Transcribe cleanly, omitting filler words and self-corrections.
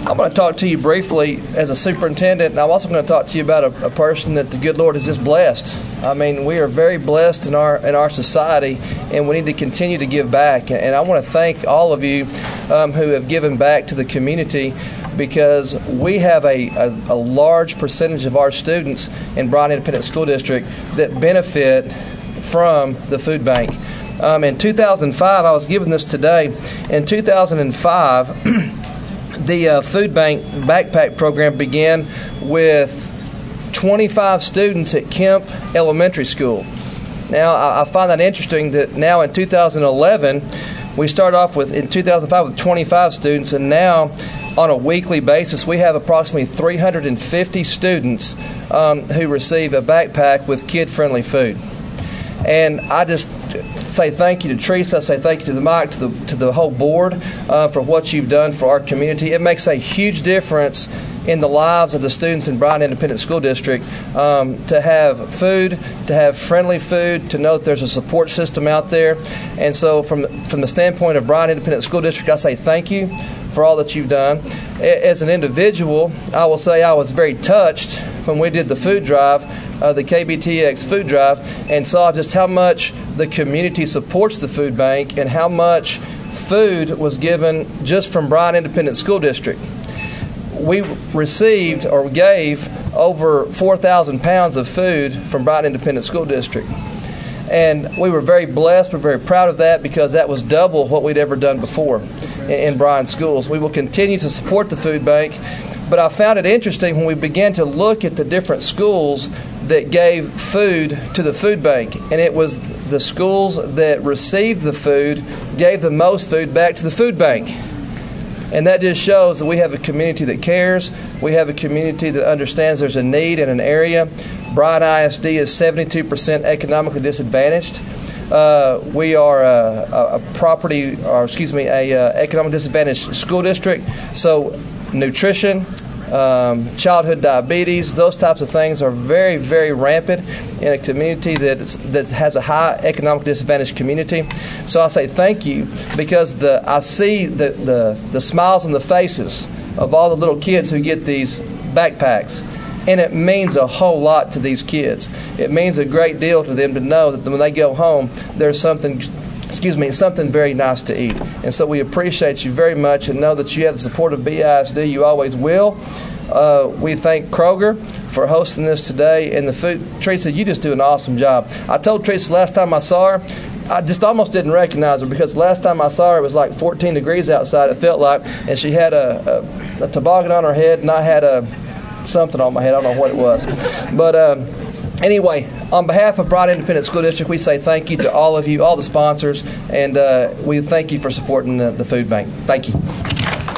I'm going to talk to you briefly as a superintendent, and I'm also going to talk to you about a person that the good Lord has just blessed. I mean, we are very blessed in our society, and we need to continue to give back. And I want to thank all of you who have given back to the community, because we have a large percentage of our students in Bryan Independent School District that benefit from the food bank. In 2005, I was given this today. In 2005, the food bank backpack program began with 25 students at Kemp Elementary School. Now, I find that interesting that now in 2011, we started off in 2005 with 25 students, and now on a weekly basis, we have approximately 350 students who receive a backpack with kid-friendly food. And I just say thank you to Teresa. I say thank you to the Mike, to the whole board for what you've done for our community. It makes a huge difference in the lives of the students in Bryan Independent School District to have food, to have friendly food, to know that there's a support system out there. And so from the standpoint of Bryan Independent School District, I say thank you for all that you've done. As an individual, I will say I was very touched when we did the food drive, the KBTX food drive, and saw just how much the community supports the food bank and how much food was given just from Bryan Independent School District. We received or gave over 4,000 pounds of food from Bryan Independent School District. And we were very blessed. We're very proud of that, because that was double what we'd ever done before in Bryan schools. We will continue to support the food bank, but I found it interesting when we began to look at the different schools that gave food to the food bank, and it was the schools that received the food gave the most food back to the food bank. And that just shows that we have a community that cares. We have a community that understands there's a need in an area. Bryan ISD is 72% economically disadvantaged. We are a economically disadvantaged school district. So nutrition, childhood diabetes, those types of things are very, very rampant in a community that has a high economic disadvantaged community. So I say thank you, because I see the smiles on the faces of all the little kids who get these backpacks. And it means a whole lot to these kids. It means a great deal to them to know that when they go home, there's something very nice to eat. And so we appreciate you very much, and know that you have the support of BISD. You always will. We thank Kroger for hosting this today. And the food, Teresa, you just do an awesome job. I told Teresa last time I saw her, I just almost didn't recognize her, because last time I saw her it was like 14 degrees outside, it felt like, and she had a toboggan on her head, and I had something on my head. I don't know what it was. But anyway, on behalf of Bryan Independent School District, we say thank you to all of you, all the sponsors, and we thank you for supporting the food bank. Thank you.